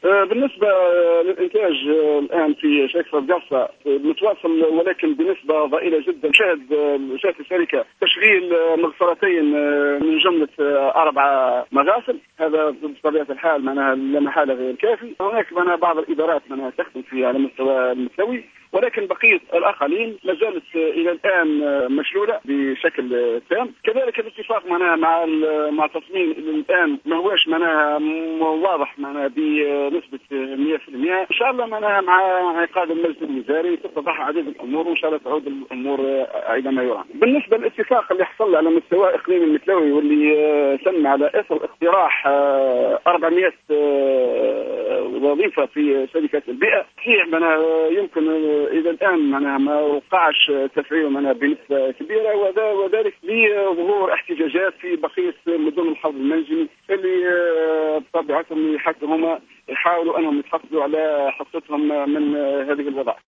بالنسبة للإنتاج الآن في شركة القرصة متواصل ولكن بنسبة ضئيلة جدا. شهدت الشركة تشغيل مغسلتين من جملة 4 مغاسل، هذا بطبيعة الحال معناها لا محالة غير كافي. هناك بعض الإدارات تخدم فيه على مستوى المستوي، ولكن بقية الآخرين ما زالت إلى الآن مشلولة بشكل تام. كذلك الاتفاق مع تصميم الآن ما هوش واضح بنسبة 100%. إن شاء الله مع عقاد المجلس الوزاري تتضح عديد الأمور، وإن شاء الله تعود الأمور إلى ما يرام. بالنسبة للاتفاق اللي حصل على مستوى إقليم المتلوي واللي تم على إثر اقتراح 400 وظيفة في شركة البيئة، صحيح يمكن إلى الآن ما وقعش تفعيله بنسبة كبيرة، وذلك لظهور احتجاجات في بقية مدن الحوض المنجمي اللي بطبيعتهم حتى هم يحاولوا أنهم يحافظوا على حصتهم من هذه الوضع.